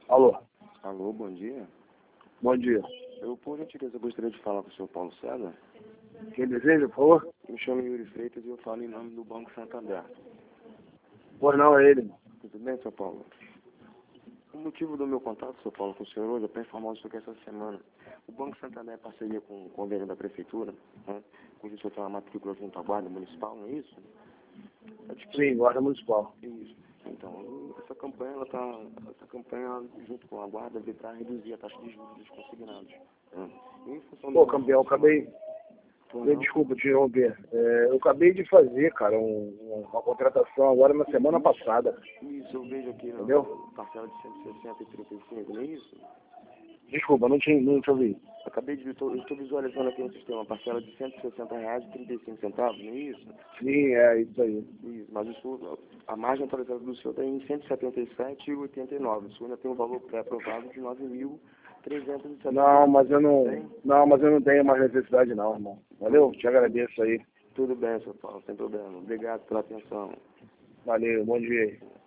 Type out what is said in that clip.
Alô, Alô, bom dia. bom dia. Eu, por gentileza, gostaria de falar com o senhor Paulo César. Quem deseja, por favor? Me chamo Yuri Freitas e eu falo em nome do Banco Santander. Pois não, é ele. Tudo bem, senhor Paulo? O motivo do meu contato, senhor Paulo, com o senhor hoje é para informar o senhor que essa semana o Banco Santander, em parceria com o convênio da Prefeitura, né, cujo o senhor tem uma matrícula junto à Guarda Municipal, não é isso? Sim, Guarda Municipal. Isso. Então, essa campanha, junto com a Guarda, veio para reduzir a taxa de juros dos consignados. Né? Em função Pô, da campeão, eu acabei... Desculpa te interromper. Eu acabei de fazer, cara, uma contratação agora na semana passada. Isso, eu vejo aqui, entendeu? Parcela de 160 e 35, não é isso? Desculpa, não te ouvi. Eu estou visualizando aqui no sistema, parcela de R$ 160,35, não é isso? Sim, é isso aí. Isso, mas a margem atualizada do senhor está em R$ 177,89. O senhor ainda tem um valor pré-aprovado de 9.370. Não, mas eu não tenho mais necessidade não, irmão. Valeu? Te agradeço aí. Tudo bem, senhor Paulo, sem problema. Obrigado pela atenção. Valeu, bom dia aí.